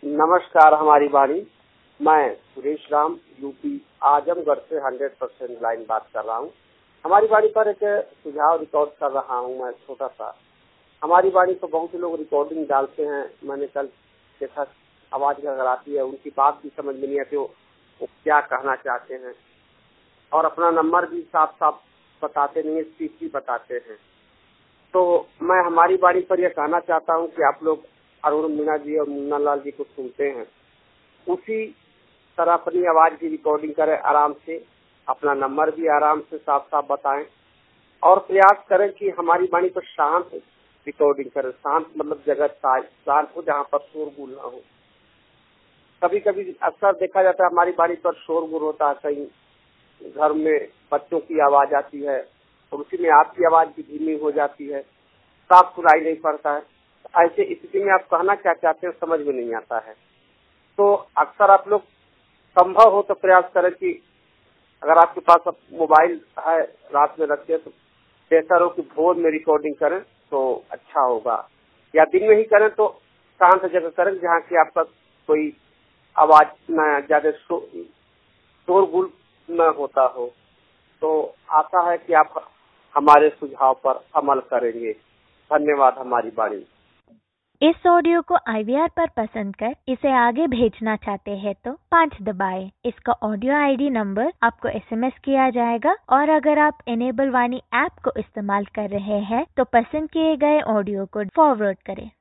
नमस्कार। हमारी वाणी, मैं सुरेश राम यूपी आजमगढ़ से 100% लाइन बात कर रहा हूँ। हमारी वाणी पर एक सुझाव रिकॉर्ड कर रहा हूँ मैं, छोटा सा। हमारी वाणी को बहुत लोग रिकॉर्डिंग डालते हैं। मैंने कल देखा, आवाज अगर आती है, उनकी बात भी समझ में नहीं आती, वो क्या कहना चाहते हैं, और अपना नंबर भी साफ साफ बताते नहीं है, स्पीच बताते हैं। तो मैं हमारी वाणी पर यह कहना चाहता हूँ कि आप लोग अरुण मीणा जी और मुन्ना लाल जी को सुनते हैं, उसी तरह अपनी आवाज की रिकॉर्डिंग करें आराम से, अपना नंबर भी आराम से साफ साफ बताएं, और प्रयास करें कि हमारी वाणी पर शांत रिकॉर्डिंग करें। शांत मतलब जगह शांत हो, जहाँ पर शोरगुल ना हो। कभी कभी अक्सर देखा जाता है हमारी वाणी पर शोरगुल होता है, कहीं घर में बच्चों की आवाज आती है और उसी में आपकी आवाज भी धीमी हो जाती है, साफ सुनाई नहीं पड़ता है। ऐसे स्थिति में आप कहना क्या चाहते हैं समझ में नहीं आता है। तो अक्सर आप लोग संभव हो तो प्रयास करें कि अगर आपके पास अब मोबाइल है, रात में रखिए, तो बेहतर हो कि भोर में रिकॉर्डिंग करें तो अच्छा होगा, या दिन में ही करें तो शांत जगह करें जहाँ की आपका कोई आवाज न ज्यादा शोरगुल न होता हो। तो आशा है कि आप हमारे सुझाव पर अमल करेंगे। धन्यवाद। हमारी वाणी। इस ऑडियो को IVR पर पसंद कर इसे आगे भेजना चाहते हैं तो 5 दबाएं। इसका ऑडियो ID नंबर आपको SMS किया जाएगा, और अगर आप इनेबल वाणी ऐप को इस्तेमाल कर रहे हैं तो पसंद किए गए ऑडियो को फॉरवर्ड करें।